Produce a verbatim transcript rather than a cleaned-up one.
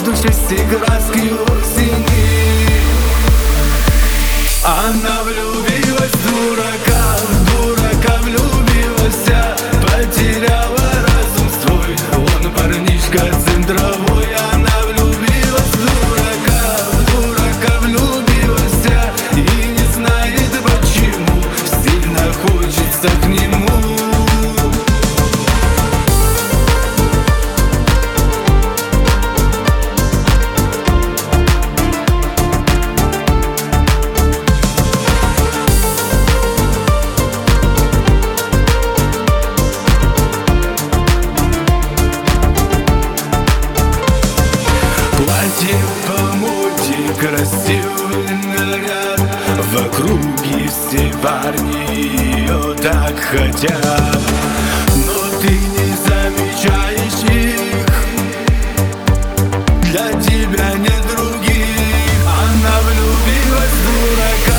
шести краски осени. Она влюбилась в дурака, в дурака влюбилась, а потеряла разум свой. Он парнишка центровой. Она влюбилась в дурака, в дурака влюбилась, а и не знает почему, сильно хочется к нему. Платье по моде, красивый наряд, в округе все парни ее так хотят, но ты не замечаешь их, для тебя нет других. Она влюбилась в дурака.